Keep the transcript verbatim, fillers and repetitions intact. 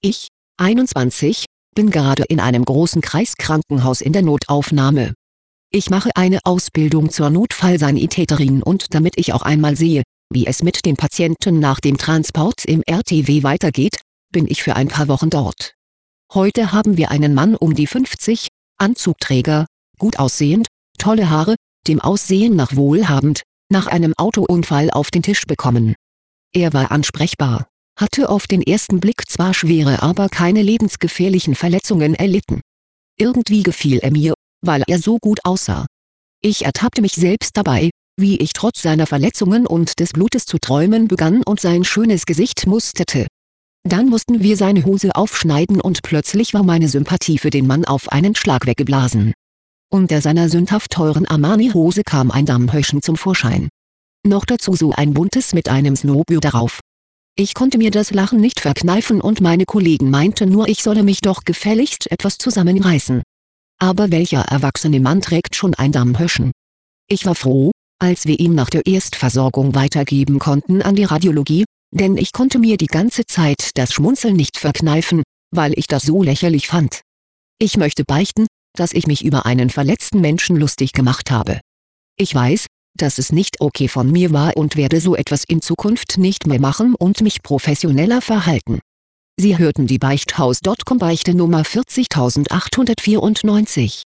Ich, einundzwanzig, bin gerade in einem großen Kreiskrankenhaus in der Notaufnahme. Ich mache eine Ausbildung zur Notfallsanitäterin und damit ich auch einmal sehe, wie es mit den Patienten nach dem Transport im R T W weitergeht, bin ich für ein paar Wochen dort. Heute haben wir einen Mann um die fünfzig, Anzugträger, gut aussehend, tolle Haare, dem Aussehen nach wohlhabend, nach einem Autounfall auf den Tisch bekommen. Er war ansprechbar, hatte auf den ersten Blick zwar schwere, aber keine lebensgefährlichen Verletzungen erlitten. Irgendwie gefiel er mir, weil er so gut aussah. Ich ertappte mich selbst dabei, wie ich trotz seiner Verletzungen und des Blutes zu träumen begann und sein schönes Gesicht musterte. Dann mussten wir seine Hose aufschneiden und plötzlich war meine Sympathie für den Mann auf einen Schlag weggeblasen. Unter seiner sündhaft teuren Armani-Hose kam ein Dammhäuschen zum Vorschein. Noch dazu so ein buntes mit einem Snowbird darauf. Ich konnte mir das Lachen nicht verkneifen und meine Kollegen meinten nur, ich solle mich doch gefälligst etwas zusammenreißen. Aber welcher erwachsene Mann trägt schon ein Dammhäuschen? Ich war froh, als wir ihn nach der Erstversorgung weitergeben konnten an die Radiologie, denn ich konnte mir die ganze Zeit das Schmunzeln nicht verkneifen, weil ich das so lächerlich fand. Ich möchte beichten, dass ich mich über einen verletzten Menschen lustig gemacht habe. Ich weiß, dass es nicht okay von mir war und werde so etwas in Zukunft nicht mehr machen und mich professioneller verhalten. Sie hörten die Beichthaus Punkt com Beichte Nummer vierzigtausendachthundertvierundneunzig.